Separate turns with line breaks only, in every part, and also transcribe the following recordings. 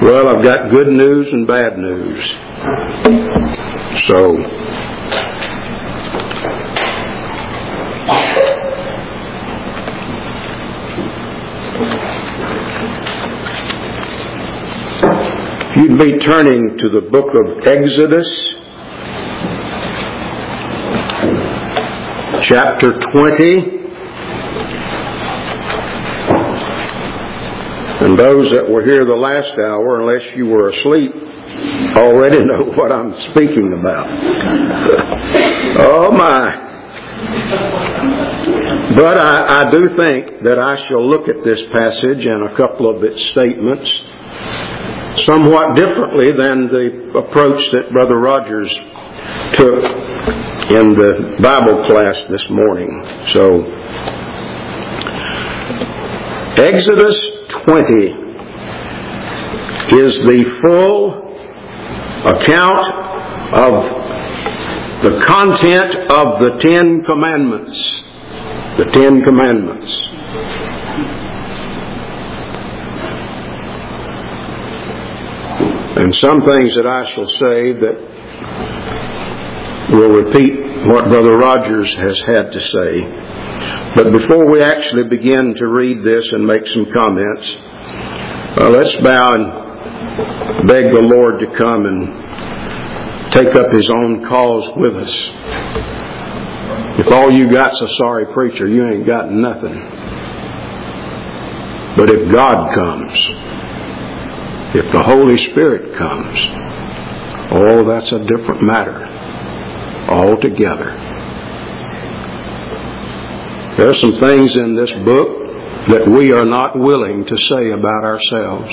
Well, I've got good news and bad news. So, you'd be turning to the book of Exodus, chapter 20. And those that were here the last hour, unless you were asleep, already know what I'm speaking about. Oh my. But I do think that I shall look at this passage and a couple of its statements somewhat differently than the approach that Brother Rogers took in the Bible class this morning. So, Exodus 20 is the full account of the content of the Ten Commandments. The Ten Commandments. And some things that I shall say that will repeat what Brother Rogers has had to say. But before we actually begin to read this and make some comments, let's bow and beg the Lord to come and take up His own cause with us. If all you got's a sorry preacher, you ain't got nothing. But if God comes, if the Holy Spirit comes, oh, that's a different matter altogether. There are some things in this book that we are not willing to say about ourselves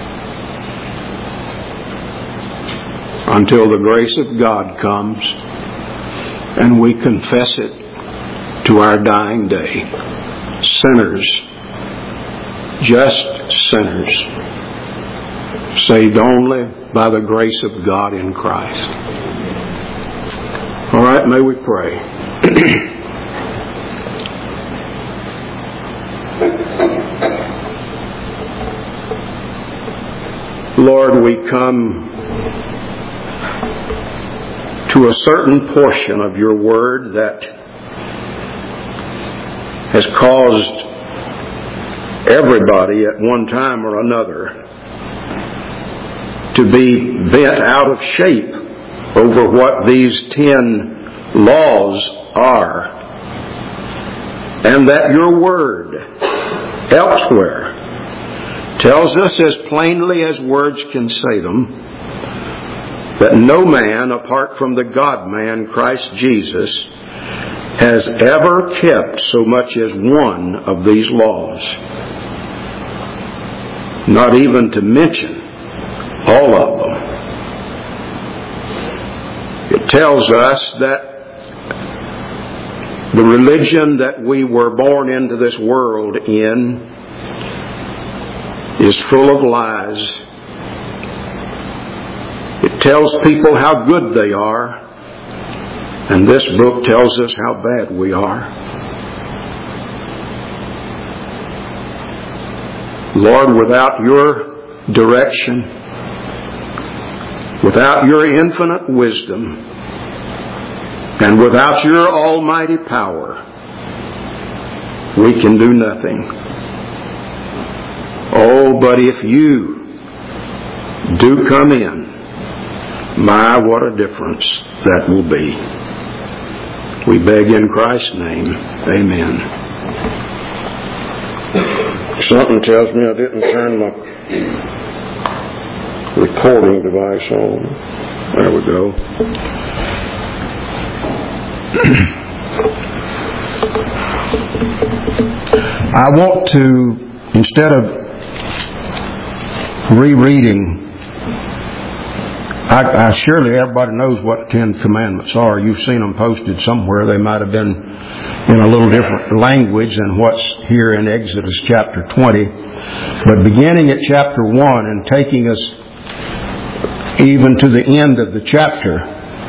until the grace of God comes and we confess it to our dying day. Sinners, just sinners, saved only by the grace of God in Christ. All right, may we pray. Lord, we come to a certain portion of your word that has caused everybody at one time or another to be bent out of shape over what these 10 laws are. And that your word elsewhere tells us as plainly as words can say them that no man apart from the God-man Christ Jesus has ever kept so much as one of these laws. Not even to mention all of them. It tells us that the religion that we were born into this world in is full of lies. It tells people how good they are, and this book tells us how bad we are. Lord, without your direction, without your infinite wisdom, and without your almighty power, we can do nothing. Oh, but if you do come in, my, what a difference that will be. We beg in Christ's name. Amen. Something tells me I didn't turn my recording device on. There we go. I want to, instead of rereading, I surely everybody knows what the Ten Commandments are. You've seen them posted somewhere. They might have been in a little different language than what's here in Exodus chapter 20. But beginning at chapter 1 and taking us even to the end of the chapter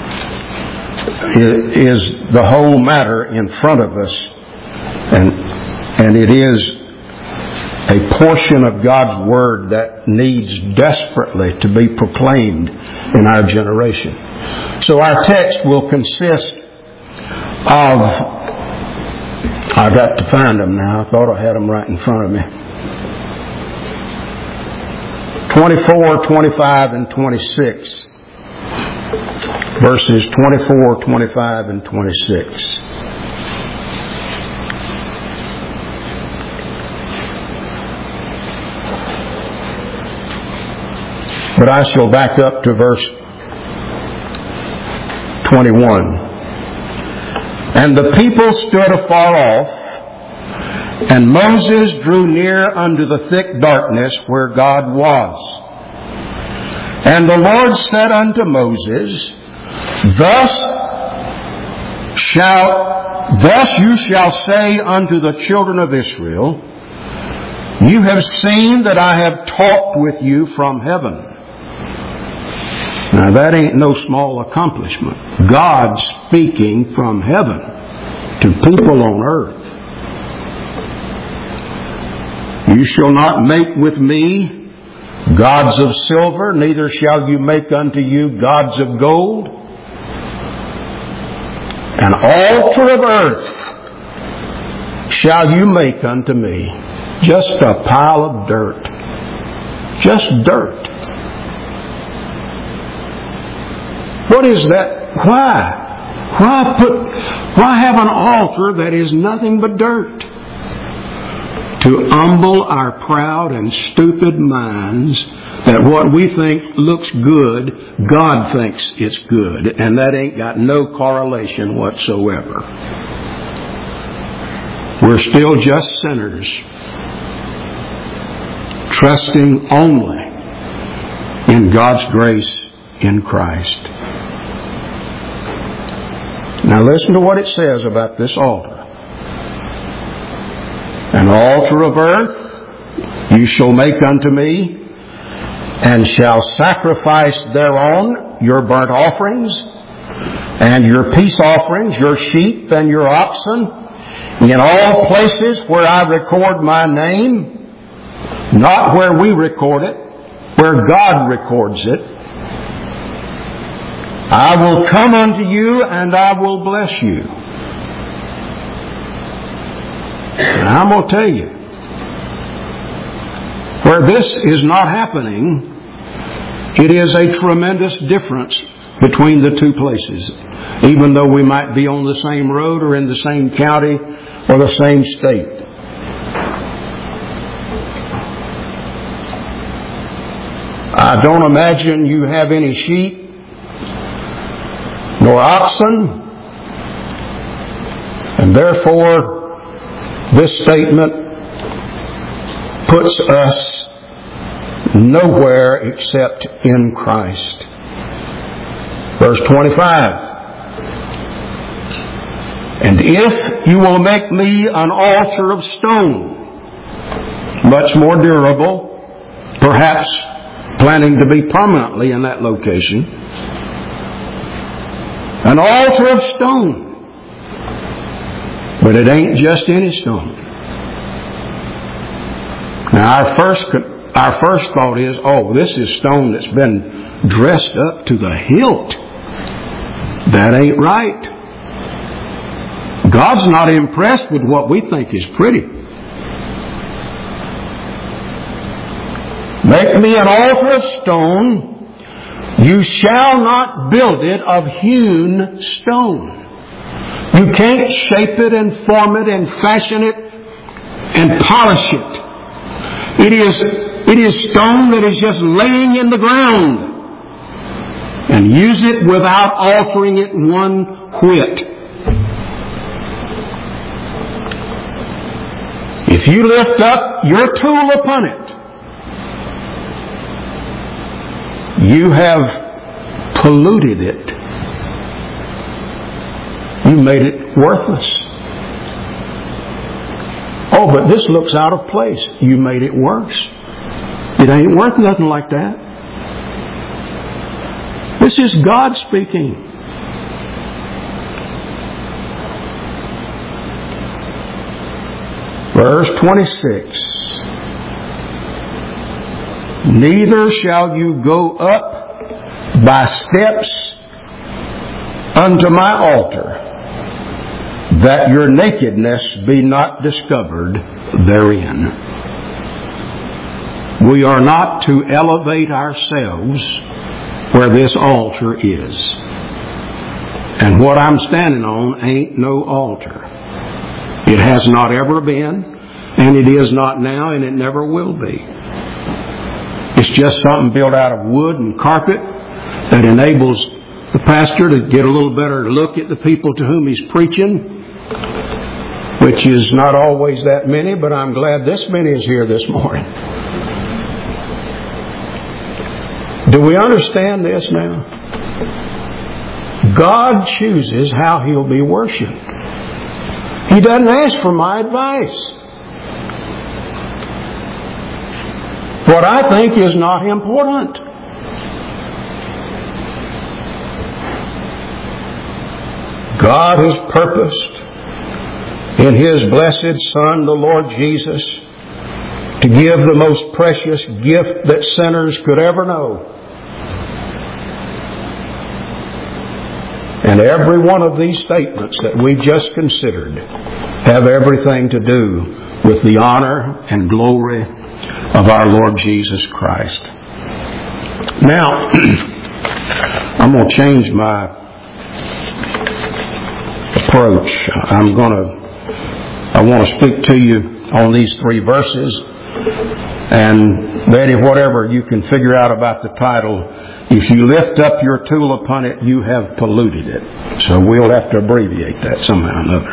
is the whole matter in front of us. And it is a portion of God's Word that needs desperately to be proclaimed in our generation. So our text will consist of, I've got to find them now. I thought I had them right in front of me. 24, 25, and 26. Verses 24, 25, and 26. But I shall back up to verse 21. And the people stood afar off, and Moses drew near unto the thick darkness where God was. And the Lord said unto Moses, Thus you shall say unto the children of Israel, You have seen that I have talked with you from heaven. Now that ain't no small accomplishment. God speaking from heaven to people on earth. You shall not make with me gods of silver, neither shall you make unto you gods of gold. An altar of earth shall you make unto me. Just a pile of dirt. Just dirt. What is that? Why? Why have an altar that is nothing but dirt? To humble our proud and stupid minds that what we think looks good, God thinks it's good. And that ain't got no correlation whatsoever. We're still just sinners, trusting only in God's grace in Christ. Now listen to what it says about this altar. An altar of earth you shall make unto me, and shall sacrifice thereon your burnt offerings, and your peace offerings, your sheep and your oxen, in all places where I record my name, not where we record it, where God records it. I will come unto you, and I will bless you. And I'm going to tell you, where this is not happening, it is a tremendous difference between the two places, even though we might be on the same road or in the same county or the same state. I don't imagine you have any sheep nor oxen, and therefore this statement puts us nowhere except in Christ. Verse 25. And if you will make me an altar of stone, much more durable, perhaps planning to be permanently in that location, an altar of stone. But it ain't just any stone. Now our first thought is, this is stone that's been dressed up to the hilt. That ain't right. God's not impressed with what we think is pretty. Make me an altar of stone. You shall not build it of hewn stone. You can't shape it and form it and fashion it and polish it. It is stone that is just laying in the ground. And use it without altering it one whit. If you lift up your tool upon it, you have polluted it. You made it worthless. But this looks out of place. You made it worse. It ain't worth nothing like that. This is God speaking. Verse 26. Neither shall you go up by steps unto my altar, that your nakedness be not discovered therein. We are not to elevate ourselves where this altar is. And what I'm standing on ain't no altar. It has not ever been, and it is not now, and it never will be. It's just something built out of wood and carpet that enables the pastor to get a little better look at the people to whom he's preaching, which is not always that many, but I'm glad this many is here this morning. Do we understand this now? God chooses how He'll be worshipped. He doesn't ask for my advice. What I think is not important. God has purposed in His blessed Son, the Lord Jesus, to give the most precious gift that sinners could ever know. And every one of these statements that we just considered have everything to do with the honor and glory of our Lord Jesus Christ. Now, I'm going to change my approach. I want to speak to you on these 3 verses. And Betty, whatever you can figure out about the title, if you lift up your tool upon it, you have polluted it. So we'll have to abbreviate that somehow or another.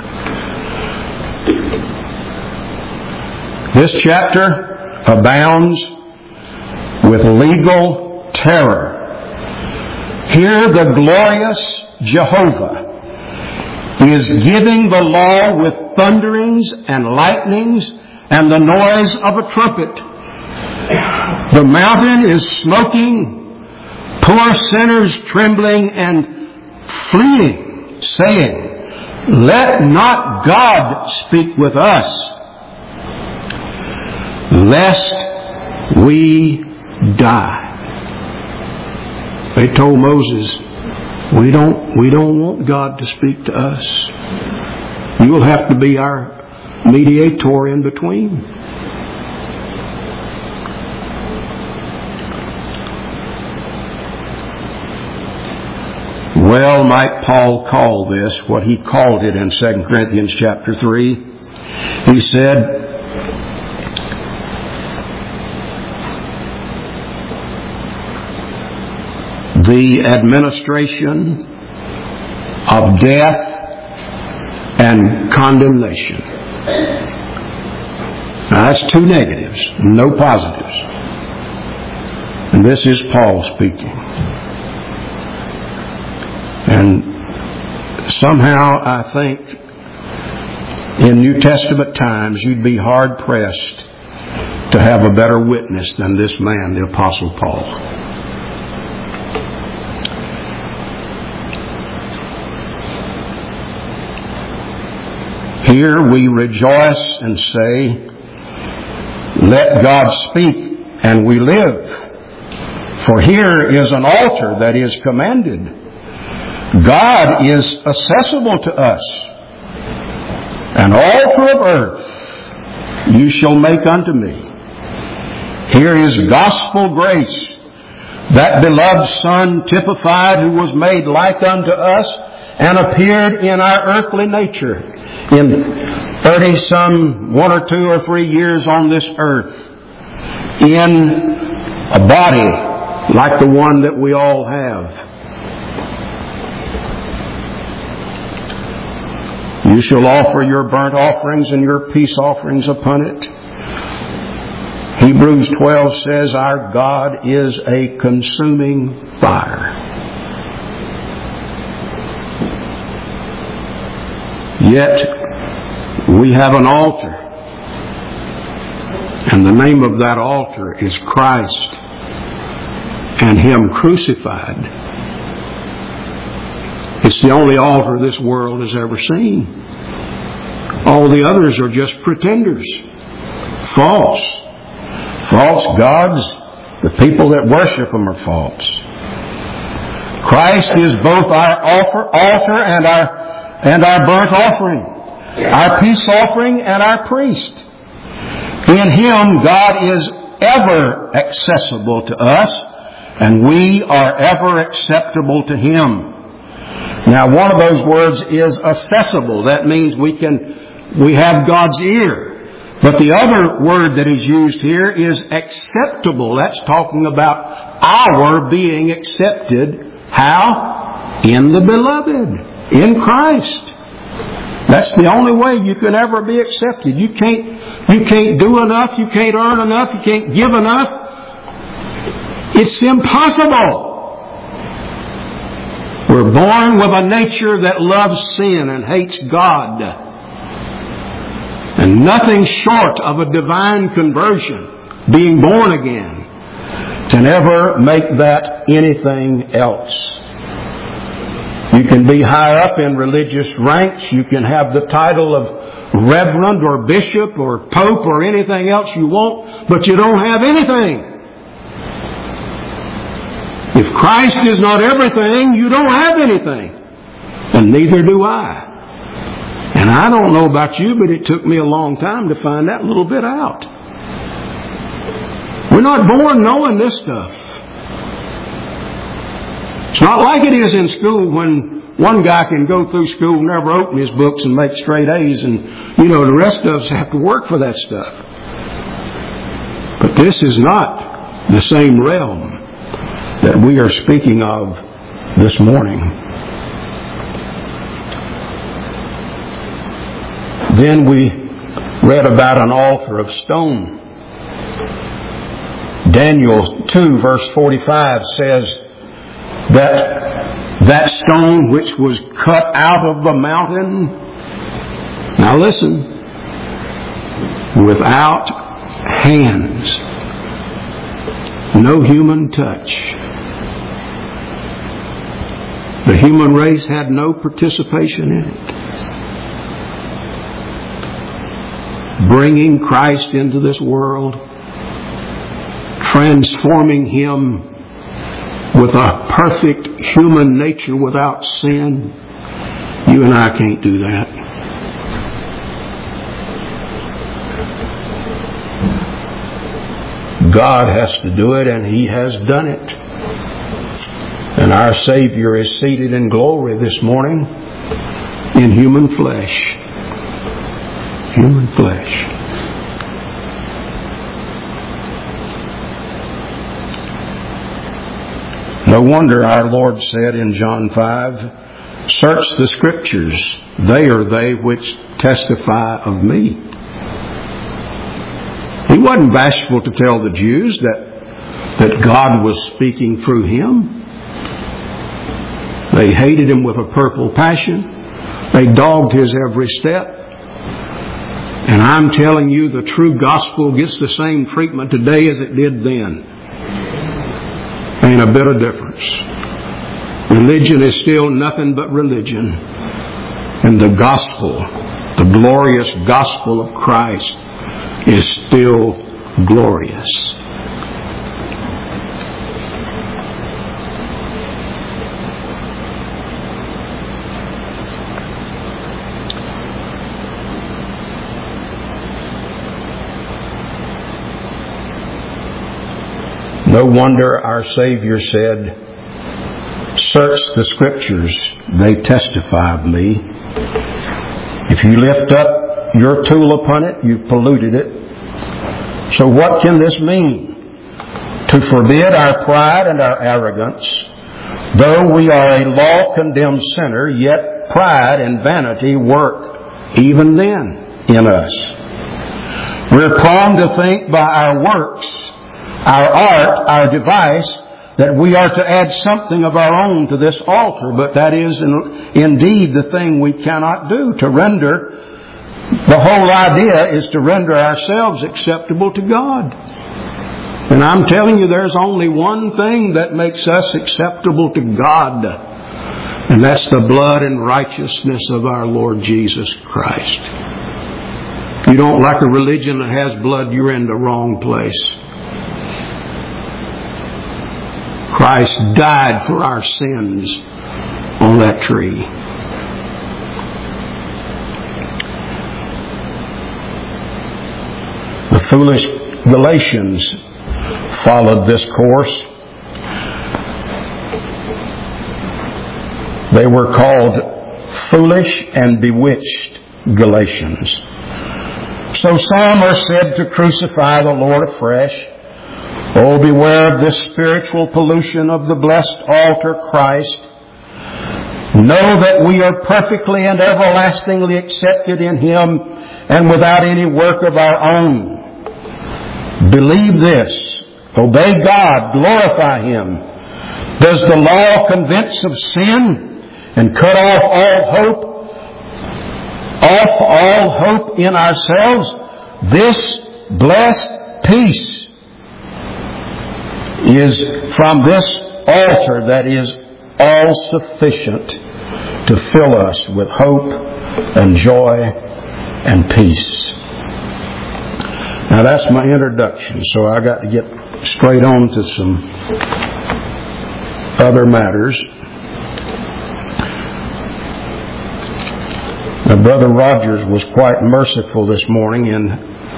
This chapter abounds with legal terror. Here the glorious Jehovah is giving the law with thunderings and lightnings and the noise of a trumpet. The mountain is smoking, poor sinners trembling and fleeing, saying, "Let not God speak with us, lest we die." They told Moses, we don't want God to speak to us. You will have to be our mediator in between. Well might Paul call this what he called it in 2 Corinthians chapter 3. He said, the administration of death and condemnation. Now that's 2 negatives, no positives. And this is Paul speaking. And somehow I think in New Testament times you'd be hard pressed to have a better witness than this man, the Apostle Paul. Here we rejoice and say, "Let God speak and we live." For here is an altar that is commanded. God is accessible to us. An altar of earth you shall make unto me. Here is gospel grace, that beloved Son typified, who was made like unto us and appeared in our earthly nature in 30-some 1 or 2 or 3 years on this earth, in a body like the one that we all have. You shall offer your burnt offerings and your peace offerings upon it. Hebrews 12 says our God is a consuming fire. Yet we have an altar, and the name of that altar is Christ and Him crucified. It's the only altar this world has ever seen. All the others are just pretenders, false gods The people that worship Him are false. Christ is both our altar and our burnt offering, our peace offering and our priest. In Him, God is ever accessible to us, and we are ever acceptable to Him. Now, one of those words is accessible. That means we have God's ear. But the other word that is used here is acceptable. That's talking about our being accepted. How? In the Beloved. In Christ. That's the only way you can ever be accepted. You can't do enough. You can't earn enough. You can't give enough. It's impossible. We're born with a nature that loves sin and hates God. And nothing short of a divine conversion, being born again, can ever make that anything else. You can be high up in religious ranks. You can have the title of reverend or bishop or pope or anything else you want, but you don't have anything. If Christ is not everything, you don't have anything. And neither do I. And I don't know about you, but it took me a long time to find that little bit out. We're not born knowing this stuff. It's not like it is in school when one guy can go through school, never open his books and make straight A's, and, the rest of us have to work for that stuff. But this is not the same realm that we are speaking of this morning. Then we read about an altar of stone. Daniel 2 verse 45 says that stone which was cut out of the mountain, now listen, without hands, no human touch. The human race had no participation in it. Bringing Christ into this world, transforming Him with a perfect human nature without sin. You and I can't do that. God has to do it, and He has done it. And our Savior is seated in glory this morning in human flesh. Human flesh. No wonder our Lord said in John 5, "Search the Scriptures, they are they which testify of me." He wasn't bashful to tell the Jews that God was speaking through Him. They hated Him with a purple passion. They dogged His every step. And I'm telling you, the true gospel gets the same treatment today as it did then. Ain't a bit of difference. Religion is still nothing but religion. And the gospel, the glorious gospel of Christ, is still glorious. No wonder our Savior said, "Search the Scriptures, they testify of me." If you lift up your tool upon it, you've polluted it. So what can this mean? To forbid our pride and our arrogance. Though we are a law-condemned sinner, yet pride and vanity work even then in us. We're prone to think by our works, our art, our device, that we are to add something of our own to this altar, but that is indeed the thing we cannot do. The whole idea is to render ourselves acceptable to God. And I'm telling you, there's only one thing that makes us acceptable to God, and that's the blood and righteousness of our Lord Jesus Christ. If you don't like a religion that has blood, you're in the wrong place. Christ died for our sins on that tree. The foolish Galatians followed this course. They were called foolish and bewitched Galatians. So some are said to crucify the Lord afresh. Oh, beware of this spiritual pollution of the blessed altar Christ. Know that we are perfectly and everlastingly accepted in Him and without any work of our own. Believe this. Obey God. Glorify Him. Does the law convince of sin and cut off all hope in ourselves? This blessed peace is from this altar that is all sufficient to fill us with hope and joy and peace. Now that's my introduction, so I got to get straight on to some other matters. Now, Brother Rogers was quite merciful this morning in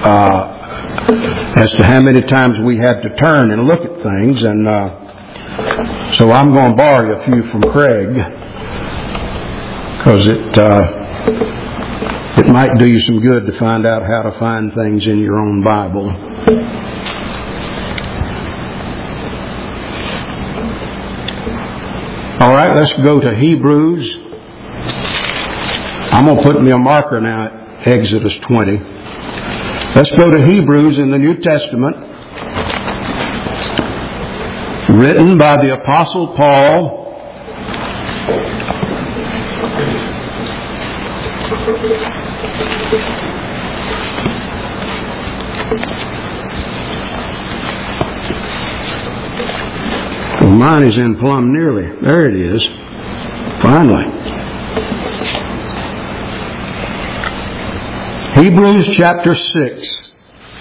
as to how many times we had to turn and look at things, and so I'm going to borrow a few from Craig because it might do you some good to find out how to find things in your own Bible. All right, let's go to Hebrews. I'm going to put me a marker now at Exodus 20. Let's go to Hebrews in the New Testament, written by the Apostle Paul. Well, mine is in plumb nearly. There it is. Finally. Hebrews chapter 6.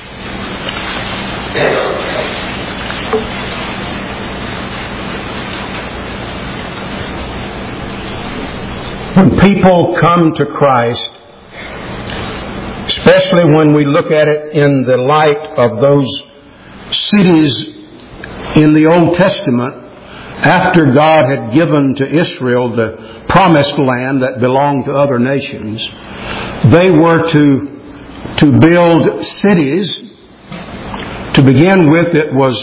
When people come to Christ, especially when we look at it in the light of those cities in the Old Testament, after God had given to Israel the promised land that belonged to other nations, they were to build cities. To begin with, it was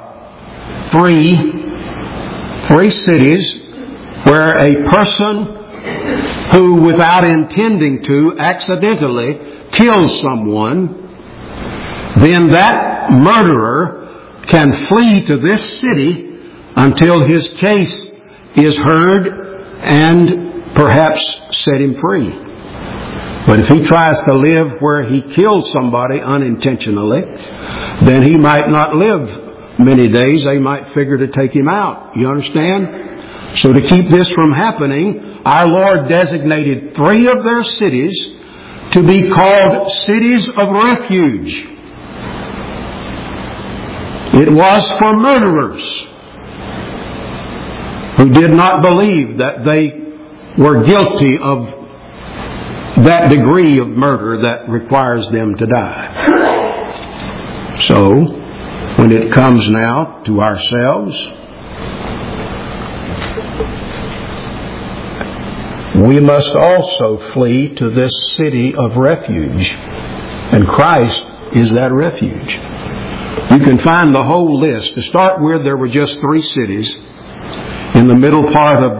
three cities where a person who, without intending to, accidentally kills someone, then that murderer can flee to this city until his case is heard and perhaps set him free. But if he tries to live where he killed somebody unintentionally, then he might not live many days. They might figure to take him out. You understand? So to keep this from happening, our Lord designated 3 of their cities to be called cities of refuge. It was for murderers who did not believe that they were guilty of that degree of murder that requires them to die. So, when it comes now to ourselves, we must also flee to this city of refuge. And Christ is that refuge. You can find the whole list. To start with, there were just 3 cities in the middle part of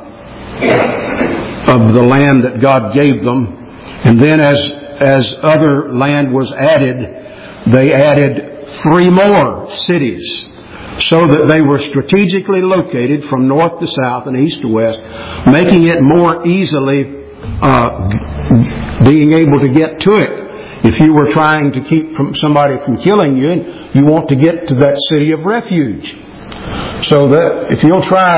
the land that God gave them. And then as other land was added, they added 3 more cities, so that they were strategically located from north to south and east to west, making it more easily being able to get to it. If you were trying to keep somebody from killing you, you want to get to that city of refuge. So that if you'll try,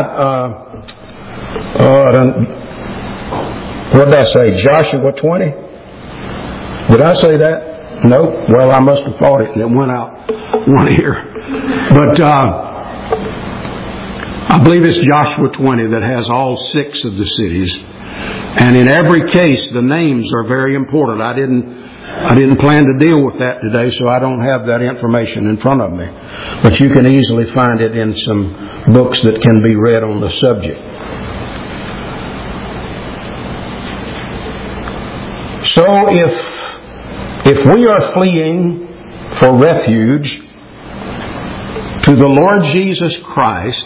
what did I say? Joshua 20? Did I say that? No? Well, I must have thought it and it went out one ear. But I believe it's Joshua 20 that has all 6 of the cities. And in every case, the names are very important. I didn't plan to deal with that today, so I don't have that information in front of me. But you can easily find it in some books that can be read on the subject. So if we are fleeing for refuge to the Lord Jesus Christ,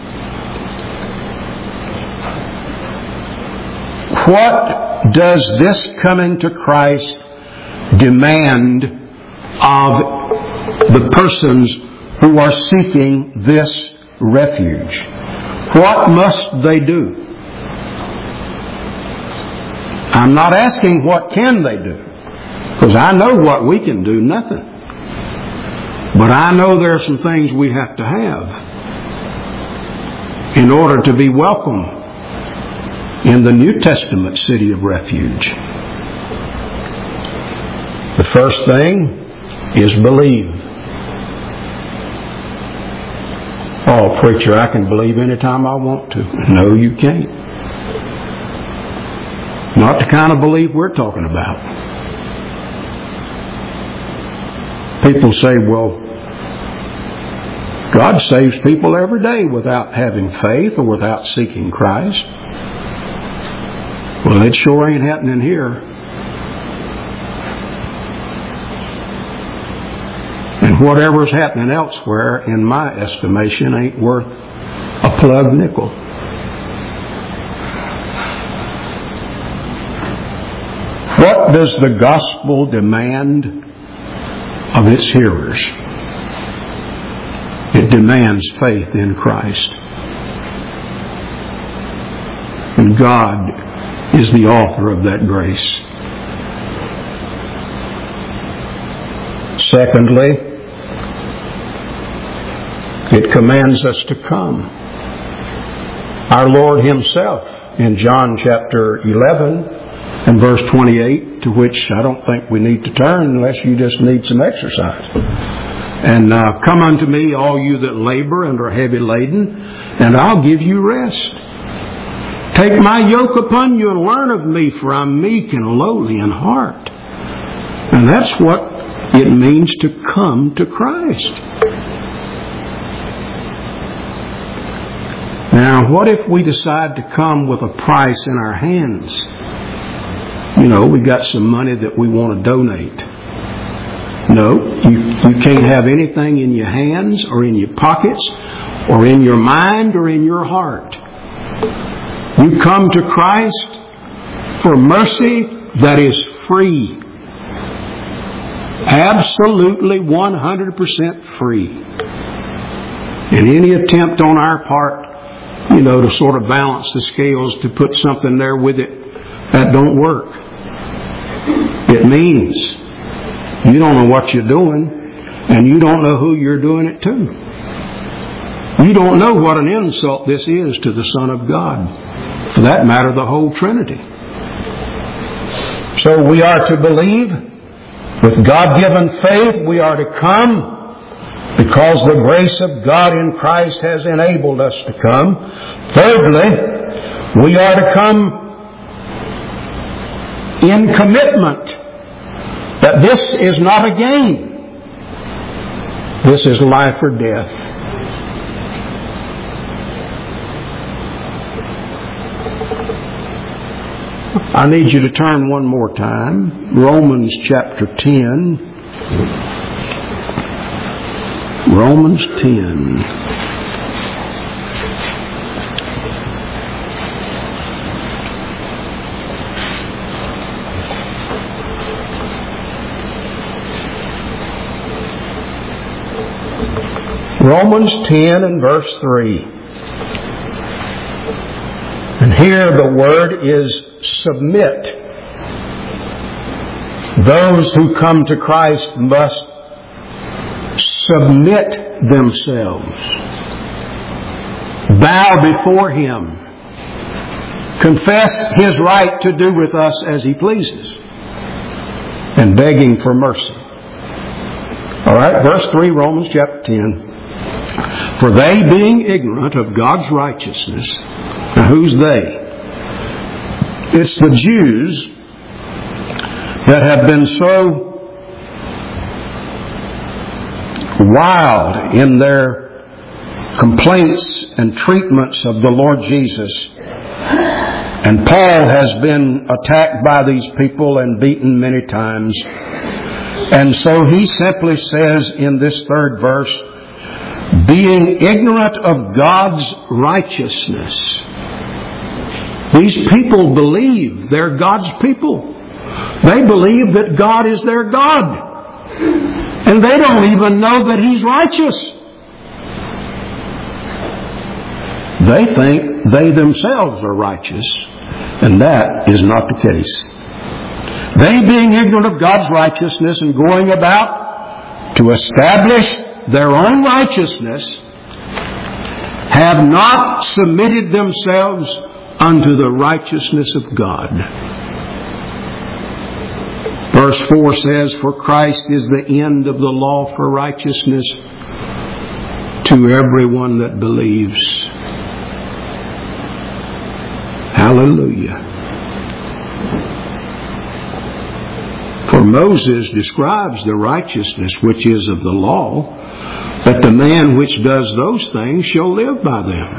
what does this coming to Christ demand of the persons who are seeking this refuge? What must they do? I'm not asking what can they do, because I know what we can do, nothing. But I know there are some things we have to have in order to be welcome in the New Testament city of refuge. The first thing is believe. Oh, preacher, I can believe anytime I want to. No, you can't. Not the kind of belief we're talking about. People say, well, God saves people every day without having faith or without seeking Christ. Well, it sure ain't happening here. And whatever's happening elsewhere, in my estimation, ain't worth a plug nickel. What does the gospel demand of its hearers? It demands faith in Christ. And God is the author of that grace. Secondly, it commands us to come. Our Lord Himself in John chapter 11 and verse 28, to which I don't think we need to turn unless you just need some exercise. And come unto me, all you that labor and are heavy laden, and I'll give you rest. Take my yoke upon you and learn of me, for I'm meek and lowly in heart. And that's what it means to come to Christ. Now, what if we decide to come with a price in our hands? You know, we got some money that we want to donate. No, you can't have anything in your hands or in your pockets or in your mind or in your heart. You come to Christ for mercy that is free. Absolutely 100% free. And any attempt on our part, you know, to sort of balance the scales, to put something there with it, that don't work. It means you don't know what you're doing, and you don't know who you're doing it to. You don't know what an insult this is to the Son of God. For that matter, the whole Trinity. So we are to believe. With God-given faith, we are to come because the grace of God in Christ has enabled us to come. Thirdly, we are to come in commitment that this is not a game. This is life or death. I need you to turn one more time. Romans chapter 10. Romans 10. Romans 10 and verse 3. And here the word is submit. Those who come to Christ must submit themselves. Bow before Him. Confess His right to do with us as He pleases. And begging for mercy. All right, verse 3, Romans chapter 10. For they, being ignorant of God's righteousness. Now who's they? It's the Jews that have been so wild in their complaints and treatments of the Lord Jesus. And Paul has been attacked by these people and beaten many times. And so he simply says in this third verse, being ignorant of God's righteousness. These people believe they're God's people. They believe that God is their God. And they don't even know that He's righteous. They think they themselves are righteous, and that is not the case. They, being ignorant of God's righteousness and going about to establish their own righteousness, have not submitted themselves unto the righteousness of God. Verse 4 says, for Christ is the end of the law for righteousness to everyone that believes. Hallelujah. For Moses describes the righteousness which is of the law, that the man which does those things shall live by them.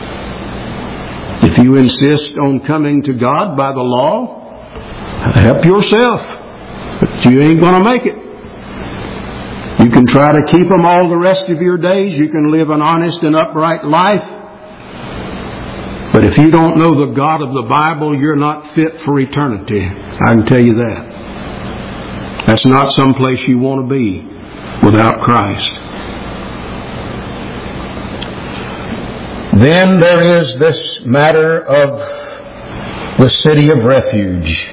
If you insist on coming to God by the law, help yourself. But you ain't going to make it. You can try to keep them all the rest of your days. You can live an honest and upright life. But if you don't know the God of the Bible, you're not fit for eternity. I can tell you that. That's not some place you want to be without Christ. Then there is this matter of the city of refuge.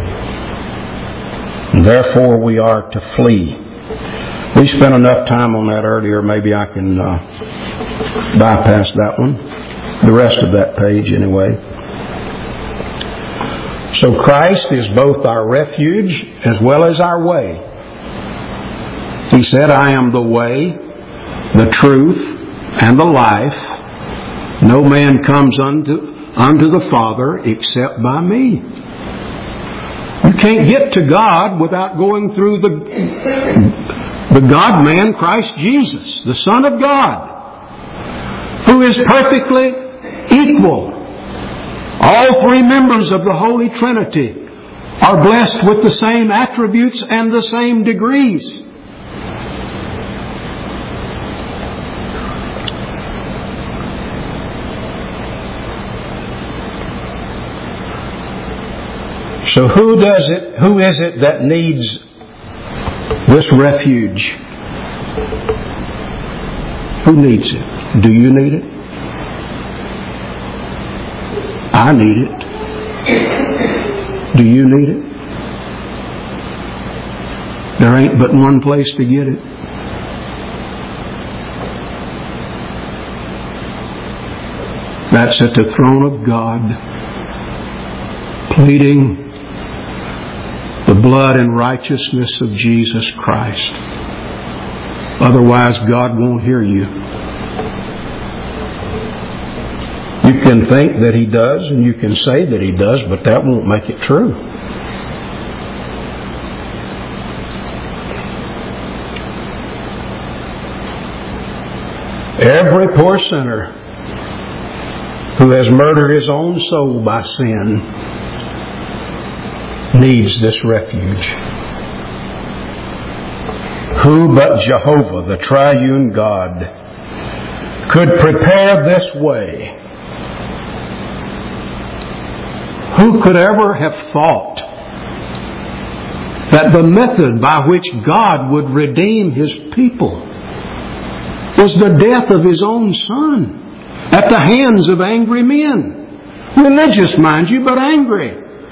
Therefore we are to flee. We spent enough time on that earlier. Maybe I can bypass that one. The rest of that page anyway. So Christ is both our refuge as well as our way. He said, I am the way, the truth, and the life. No man comes unto the Father except by me. You can't get to God without going through the God-man, Christ Jesus, the Son of God, who is perfectly equal. All three members of the Holy Trinity are blessed with the same attributes and the same degrees. So who is it that needs this refuge? Who needs it? Do you need it? I need it. Do you need it? There ain't but one place to get it. That's at the throne of God, pleading the blood and righteousness of Jesus Christ. Otherwise, God won't hear you. You can think that He does, and you can say that He does, but that won't make it true. Every poor sinner who has murdered his own soul by sin needs this refuge. Who but Jehovah, the triune God, could prepare this way? Who could ever have thought that the method by which God would redeem His people was the death of His own Son at the hands of angry men? Religious, mind you, but angry.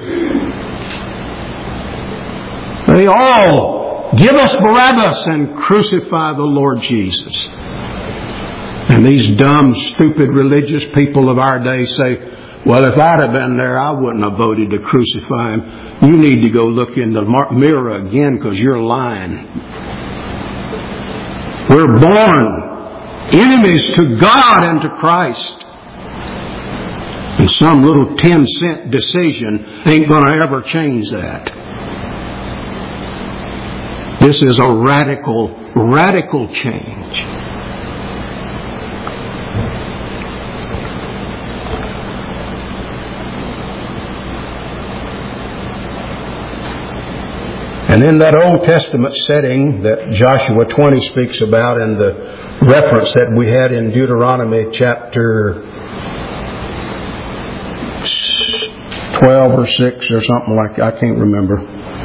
They all give us Barabbas and crucify the Lord Jesus. And these dumb, stupid religious people of our day say, well, if I'd have been there, I wouldn't have voted to crucify Him. You need to go look in the mirror again because you're lying. We're born enemies to God and to Christ. And some little 10-cent decision ain't going to ever change that. This is a radical change. And in that Old Testament setting that Joshua 20 speaks about, and the reference that we had in Deuteronomy chapter 12 or 6 or something like that, I can't remember.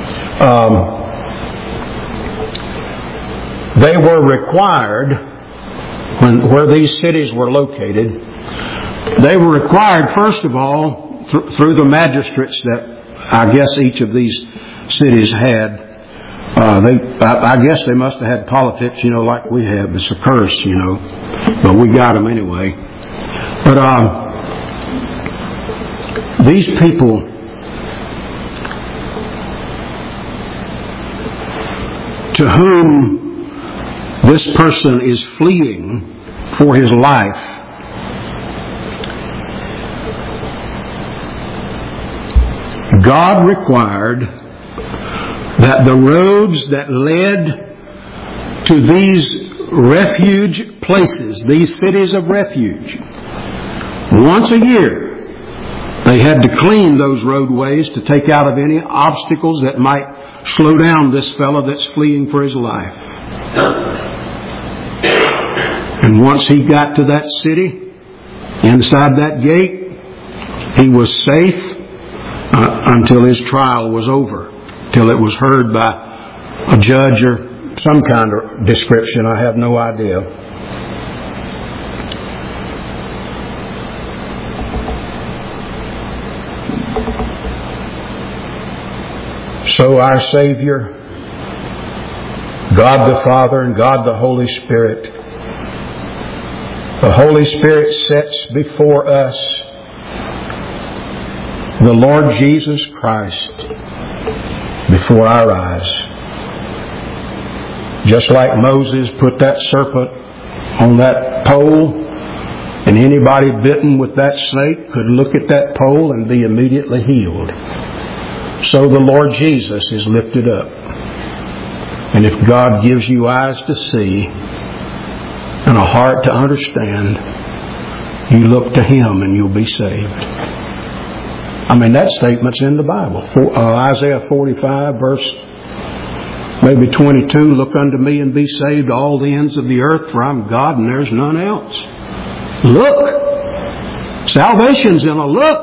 They were required, where these cities were located, they were required, first of all, through the magistrates that I guess each of these cities had. I guess they must have had politics, like we have. It's a curse, but we got them anyway. But these people, to whom this person is fleeing for his life, God required that the roads that led to these refuge places, these cities of refuge, once a year, they had to clean those roadways to take out of any obstacles that might slow down this fellow that's fleeing for his life. And once he got to that city, inside that gate, he was safe until his trial was over, till it was heard by a judge or some kind of description. I have no idea. So our Savior, God the Father and God the Holy Spirit, the Holy Spirit sets before us the Lord Jesus Christ before our eyes. Just like Moses put that serpent on that pole, and anybody bitten with that snake could look at that pole and be immediately healed. So the Lord Jesus is lifted up. And if God gives you eyes to see and a heart to understand, you look to Him and you'll be saved. I mean, that statement's in the Bible. Isaiah 45, verse maybe 22, look unto me and be saved, all the ends of the earth, for I'm God and there's none else. Look! Salvation's in a look.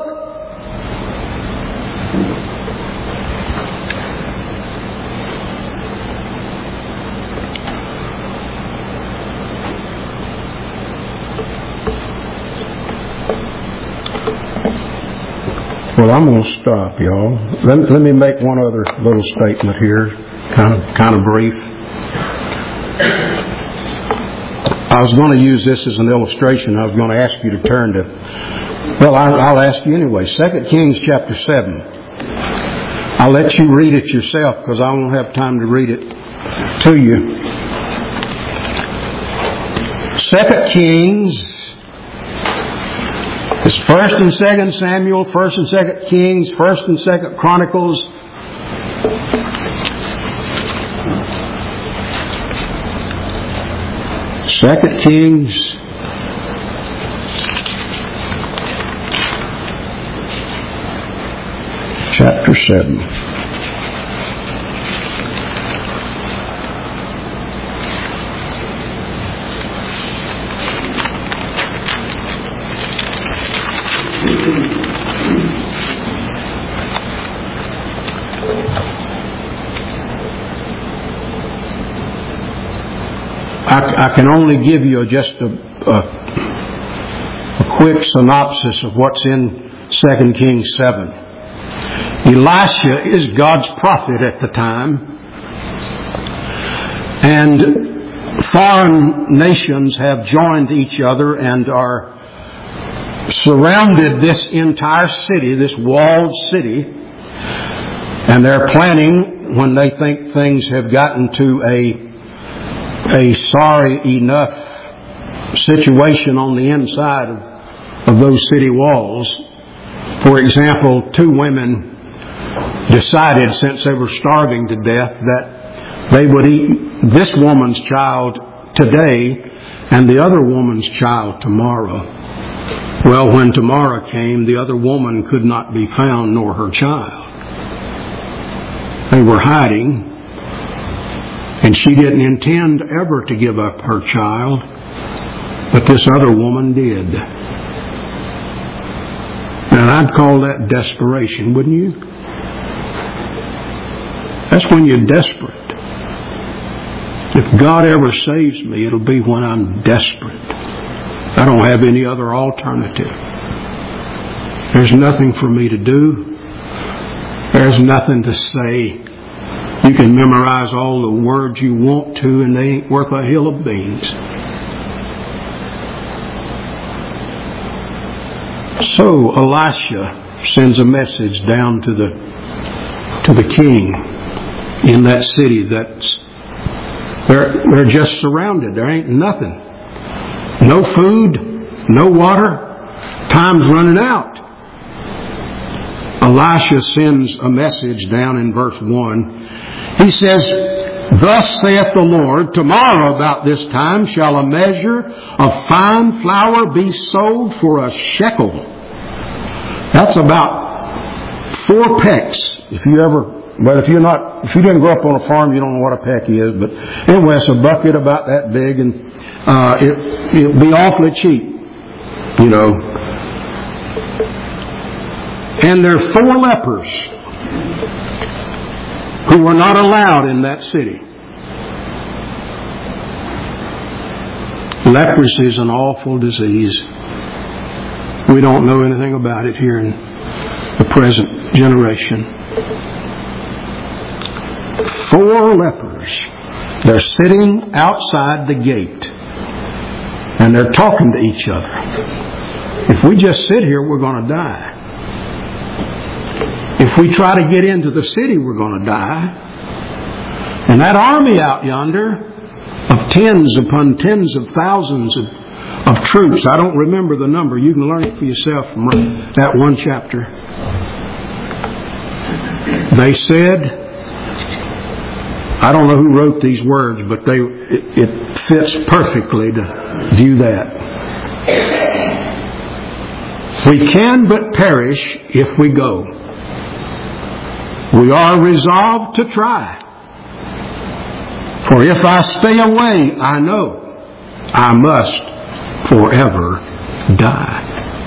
Well, I'm going to stop, y'all. Let me make one other little statement here, kind of brief. I was going to use this as an illustration. I was going to ask you to turn to, well, I'll ask you anyway. 2 Kings chapter 7. I'll let you read it yourself because I won't have time to read it to you. 2 Kings. It's 1st and 2nd Samuel, 1st and 2nd Kings, 1st and 2nd Chronicles. Second Kings, chapter 7. I can only give you just a quick synopsis of what's in 2 Kings 7. Elisha is God's prophet at the time, and foreign nations have joined each other and are surrounded this entire city, this walled city, and they're planning, when they think things have gotten to a sorry enough situation on the inside of those city walls. For example, 2 women decided, since they were starving to death, that they would eat this woman's child today and the other woman's child tomorrow. Well, when tomorrow came, the other woman could not be found, nor her child. They were hiding, and she didn't intend ever to give up her child, but this other woman did. And I'd call that desperation, wouldn't you? That's when you're desperate. If God ever saves me, it'll be when I'm desperate. I don't have any other alternative. There's nothing for me to do. There's nothing to say. You can memorize all the words you want to, and they ain't worth a hill of beans. So Elisha sends a message down to the king in that city. They're just surrounded. There ain't nothing. No food, no water. Time's running out. Elisha sends a message down in verse 1. He says, "Thus saith the Lord, tomorrow about this time shall a measure of fine flour be sold for a shekel." That's about 4 pecks. If you didn't grow up on a farm, you don't know what a peck is. But anyway, it's a bucket about that big, and it'll be awfully cheap, you know. And there are 4 lepers who were not allowed in that city. Leprosy is an awful disease. We don't know anything about it here in the present generation. 4 lepers. They're sitting outside the gate, and they're talking to each other. If we just sit here, we're going to die. If we try to get into the city, we're going to die. And that army out yonder of tens upon tens of thousands of troops, I don't remember the number. You can learn it for yourself from that one chapter. They said, I don't know who wrote these words, but it fits perfectly to view that. "We can but perish if we go. We are resolved to try. For if I stay away, I know I must forever die."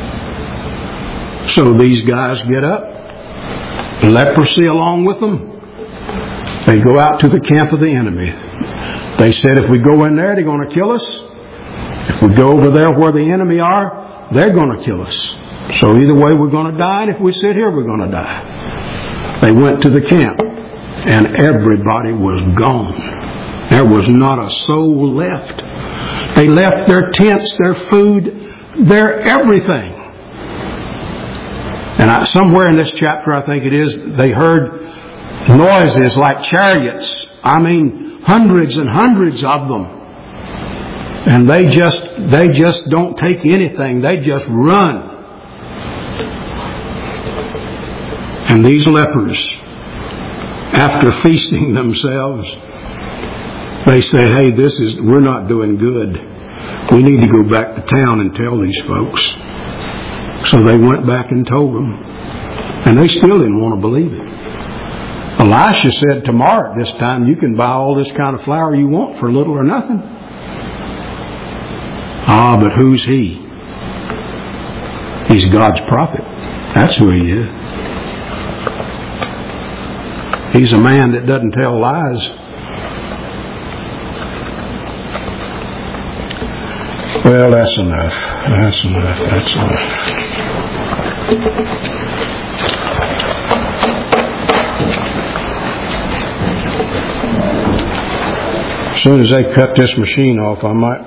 So these guys get up, leprosy along with them. They go out to the camp of the enemy. They said, if we go in there, they're going to kill us. If we go over there where the enemy are, they're going to kill us. So either way, we're going to die, and if we sit here, we're going to die. They went to the camp, and everybody was gone. There was not a soul left. They left their tents, their food, their everything. And somewhere in this chapter, I think it is, they heard noises like chariots. I mean, hundreds and hundreds of them. And they just don't take anything. They just run. And these lepers, after feasting themselves, they say, hey, we're not doing good. We need to go back to town and tell these folks. So they went back and told them. And they still didn't want to believe it. Elisha said, tomorrow at this time, you can buy all this kind of flour you want for little or nothing. Ah, but who's he? He's God's prophet. That's who he is. He's a man that doesn't tell lies. Well, that's enough. That's enough. That's enough. As soon as they cut this machine off, I might